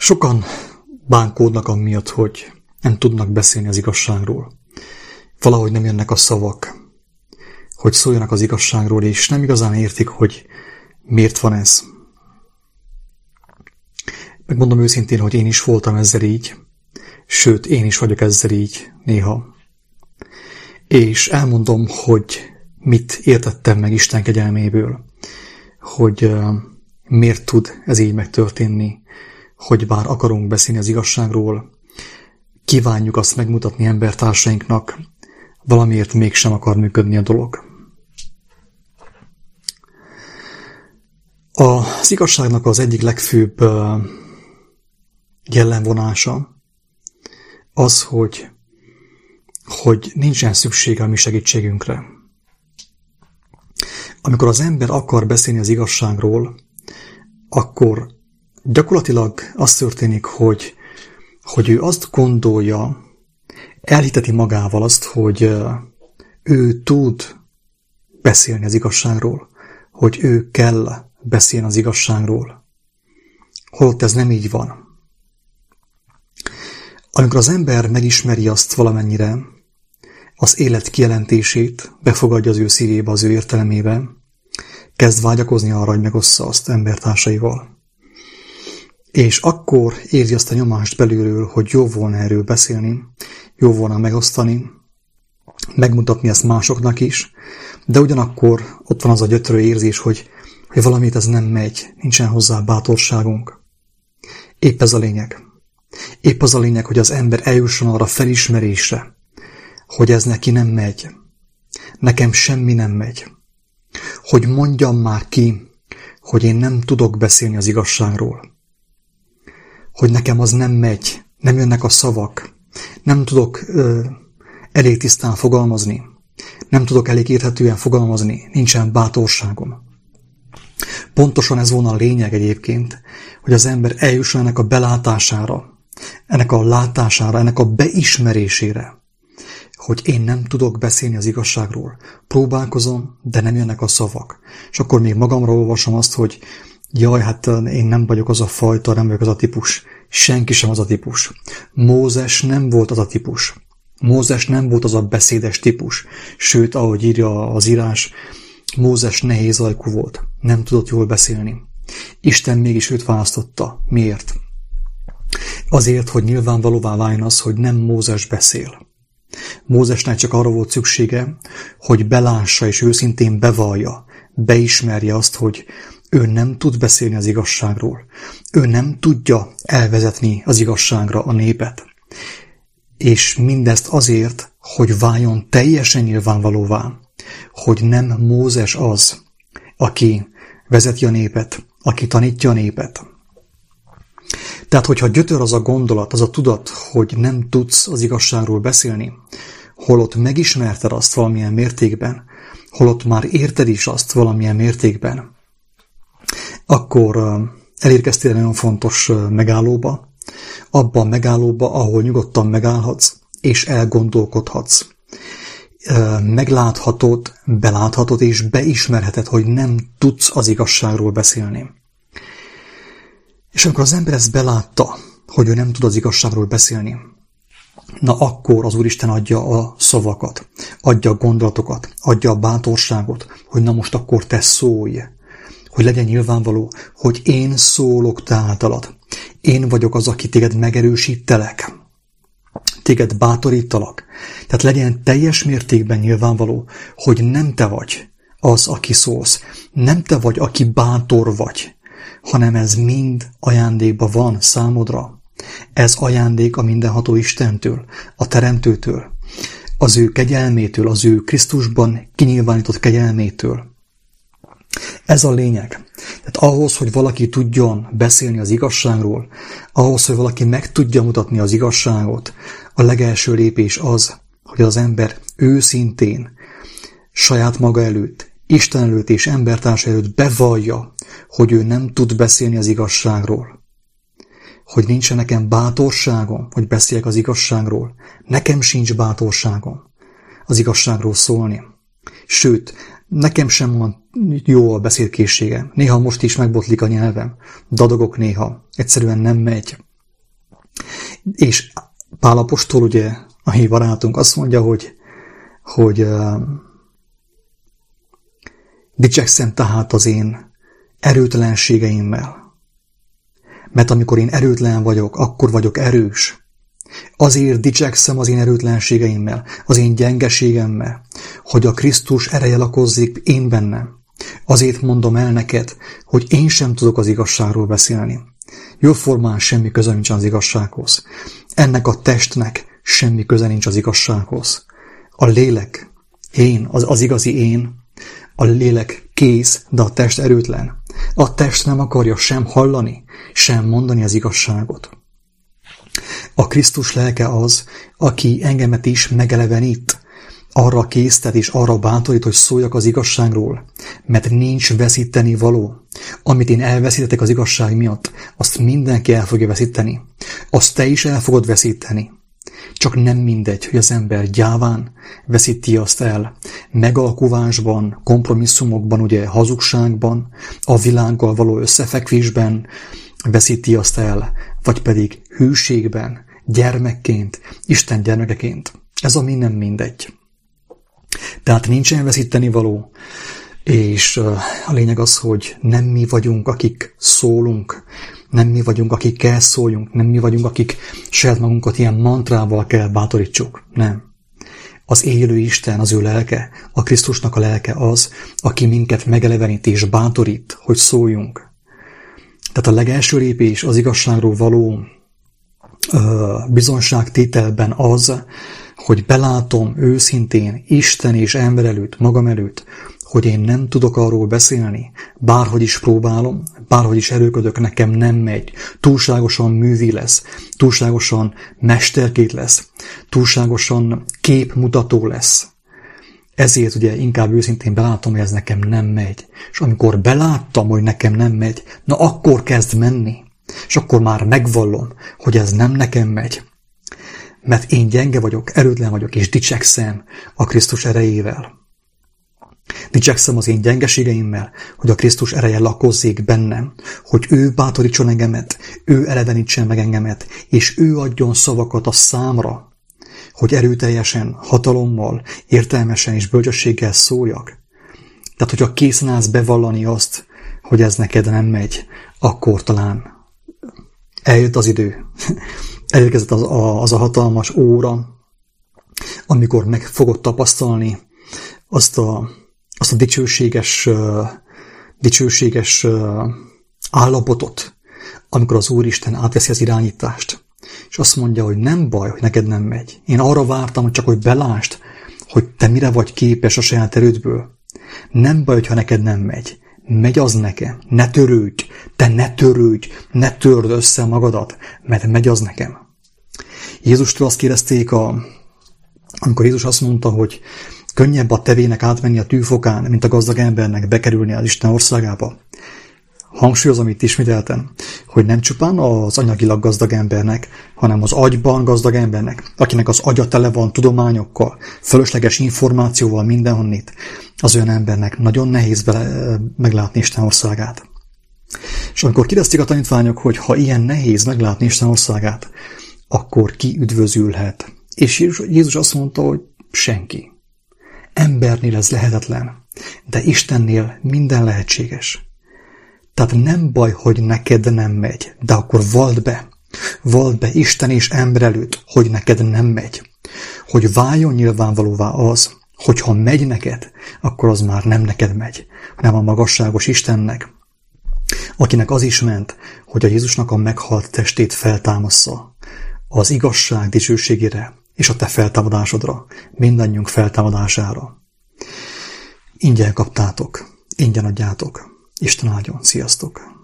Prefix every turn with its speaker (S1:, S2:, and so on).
S1: Sokan bánkódnak amiatt, hogy nem tudnak beszélni az igazságról. Valahogy nem jönnek a szavak, hogy szóljanak az igazságról, és nem igazán értik, hogy miért van ez. Megmondom őszintén, hogy én is voltam ezzel így, sőt, én is vagyok ezzel így néha. És elmondom, hogy mit értettem meg Isten kegyelméből, hogy miért tud ez így megtörténni, hogy bár akarunk beszélni az igazságról, kívánjuk azt megmutatni embertársainknak, valamiért mégsem akar működni a dolog. Az igazságnak az egyik legfőbb jellemvonása az, hogy nincsen szüksége a mi segítségünkre. Amikor az ember akar beszélni az igazságról, akkor gyakorlatilag az történik, hogy ő azt gondolja, elhiteti magával azt, hogy ő tud beszélni az igazságról, hogy ő kell beszélni az igazságról. Holott ez nem így van. Amikor az ember megismeri azt valamennyire, az élet kijelentését, befogadja az ő szívébe, az ő értelmébe, kezd vágyakozni arra, hogy megossza azt embertársaival. És akkor érzi azt a nyomást belülről, hogy jó volna erről beszélni, jó volna megosztani, megmutatni ezt másoknak is, de ugyanakkor ott van az a gyötrő érzés, hogy valamit ez nem megy, nincsen hozzá bátorságunk. Épp ez a lényeg. Épp az a lényeg, hogy az ember eljusson arra felismerésre, hogy ez neki nem megy. Nekem semmi nem megy. Hogy mondjam már ki, hogy én nem tudok beszélni az igazságról. Hogy nekem az nem megy, nem jönnek a szavak, nem tudok elég tisztán fogalmazni, nem tudok elég érthetően fogalmazni, nincsen bátorságom. Pontosan ez volna a lényeg egyébként, hogy az ember eljusson ennek a belátására, ennek a látására, ennek a beismerésére, hogy én nem tudok beszélni az igazságról. Próbálkozom, de nem jönnek a szavak. És akkor még magamra olvasom azt, hogy jaj, hát én nem vagyok az a fajta, nem vagyok az a típus. Senki sem az a típus. Mózes nem volt az a típus. Mózes nem volt az a beszédes típus. Sőt, ahogy írja az írás, Mózes nehéz ajkú volt. Nem tudott jól beszélni. Isten mégis őt választotta. Miért? Azért, hogy nyilvánvalóvá váljon az, hogy nem Mózes beszél. Mózesnek csak arra volt szüksége, hogy belássa és őszintén bevallja, beismerje azt, hogy ő nem tud beszélni az igazságról. Ő nem tudja elvezetni az igazságra a népet. És mindezt azért, hogy váljon teljesen nyilvánvalóvá, hogy nem Mózes az, aki vezeti a népet, aki tanítja a népet. Tehát, hogyha gyötör az a gondolat, az a tudat, hogy nem tudsz az igazságról beszélni, holott megismerted azt valamilyen mértékben, holott már érted is azt valamilyen mértékben, akkor elérkeztél nagyon fontos megállóba, abban a megállóba, ahol nyugodtan megállhatsz, és elgondolkodhatsz. Megláthatod, beláthatod, és beismerheted, hogy nem tudsz az igazságról beszélni. És amikor az ember ezt belátta, hogy ő nem tud az igazságról beszélni, na akkor az Úristen adja a szavakat, adja a gondolatokat, adja a bátorságot, hogy na most akkor te szólj, hogy legyen nyilvánvaló, hogy én szólok te általad. Én vagyok az, aki téged megerősítelek, téged bátorítalak. Tehát legyen teljes mértékben nyilvánvaló, hogy nem te vagy az, aki szólsz, nem te vagy, aki bátor vagy, hanem ez mind ajándékban van számodra. Ez ajándék a mindenható Istentől, a Teremtőtől, az ő kegyelmétől, az ő Krisztusban kinyilvánított kegyelmétől. Ez a lényeg. Tehát ahhoz, hogy valaki tudjon beszélni az igazságról, ahhoz, hogy valaki meg tudja mutatni az igazságot, a legelső lépés az, hogy az ember őszintén, saját maga előtt, Isten előtt és embertársa előtt bevallja, hogy ő nem tud beszélni az igazságról. Hogy nincsen nekem bátorságom, hogy beszéljek az igazságról. Nekem sincs bátorságom az igazságról szólni. Sőt, nekem sem van jó a beszédkészségem. Néha most is megbotlik a nyelvem. Dadogok néha. Egyszerűen nem megy. És Pál apostol, ugye, a mi barátunk azt mondja, hogy dicsekszem tehát az én erőtelenségeimmel. Mert amikor én erőtlen vagyok, akkor vagyok erős. Azért dicsekszem az én erőtlenségeimmel, az én gyengeségemmel, hogy a Krisztus ereje lakozzék én bennem. Azért mondom el neked, hogy én sem tudok az igazságról beszélni. Jóformán semmi köze nincs az igazsághoz. Ennek a testnek semmi köze nincs az igazsághoz. A lélek, én, az igazi én, a lélek kész, de a test erőtlen. A test nem akarja sem hallani, sem mondani az igazságot. A Krisztus lelke az, aki engemet is megelevenít, arra késztet és arra bátorít, hogy szóljak az igazságról, mert nincs veszíteni való. Amit én elveszítetek az igazság miatt, azt mindenki el fogja veszíteni. Azt te is el fogod veszíteni. Csak nem mindegy, hogy az ember gyáván veszíti azt el. Megalkuvásban, kompromisszumokban, ugye hazugságban, a világgal való összefekvésben veszíti azt el, vagy pedig hűségben, gyermekként, Isten gyermekeként. Ez ami nem mindegy. Tehát nincsen veszíteni való, és a lényeg az, hogy nem mi vagyunk, akik szólunk, nem mi vagyunk, akik kell szóljunk, nem mi vagyunk, akik saját magunkat ilyen mantrával kell bátorítsuk. Nem. Az élő Isten, az ő lelke, a Krisztusnak a lelke az, aki minket megelevenít és bátorít, hogy szóljunk. Tehát a legelső lépés az igazságról való bizonságtételben az, hogy belátom őszintén Isten és ember előtt, magam előtt, hogy én nem tudok arról beszélni, bárhogy is próbálom, bárhogy is erőködök, nekem nem megy, túlságosan művi lesz, túlságosan mesterkét lesz, túlságosan képmutató lesz. Ezért ugye inkább őszintén belátom, hogy ez nekem nem megy. És amikor beláttam, hogy nekem nem megy, na akkor kezd menni. És akkor már megvallom, hogy ez nem nekem megy. Mert én gyenge vagyok, erőtlen vagyok, és dicsekszem a Krisztus erejével. Dicsekszem az én gyengeségeimmel, hogy a Krisztus ereje lakozzék bennem, hogy ő bátorítson engemet, ő elevenítsen meg engemet, és ő adjon szavakat a számra, hogy erőteljesen, hatalommal, értelmesen és bölcsességgel szóljak. Tehát, hogyha készen állsz bevallani azt, hogy ez neked nem megy, akkor talán eljött az idő. Elérkezett az a hatalmas óra, amikor meg fogod tapasztalni azt a dicsőséges állapotot, amikor az Úristen átveszi az irányítást, és azt mondja, hogy nem baj, hogy neked nem megy. Én arra vártam, hogy csak hogy belásd, hogy te mire vagy képes a saját erődből. Nem baj, hogyha neked nem megy. Megy az nekem. Ne törődj, te ne törődj, ne törd össze magadat, mert megy az nekem. Jézustól azt kérdezték, amikor Jézus azt mondta, hogy könnyebb a tevének átmenni a tűfokán, mint a gazdag embernek bekerülni az Isten országába. Hangsúlyozom itt ismételten, hogy nem csupán az anyagilag gazdag embernek, hanem az agyban gazdag embernek, akinek az agya tele van tudományokkal, fölösleges információval mindenhonnit, az olyan embernek nagyon nehéz meglátni Isten országát. És amikor kérdezték a tanítványok, hogy ha ilyen nehéz meglátni Isten országát, akkor ki üdvözülhet? És Jézus azt mondta, hogy senki. Embernél ez lehetetlen, de Istennél minden lehetséges. Tehát nem baj, hogy neked nem megy, de akkor vald be Isten és ember előtt, hogy neked nem megy. Hogy váljon nyilvánvalóvá az, hogy ha megy neked, akkor az már nem neked megy, hanem a magasságos Istennek, akinek az is ment, hogy a Jézusnak a meghalt testét feltámassza az igazság dicsőségére és a te feltámadásodra, mindannyiunk feltámadására. Ingyen kaptátok, ingyen adjátok. Isten áldjon, sziasztok!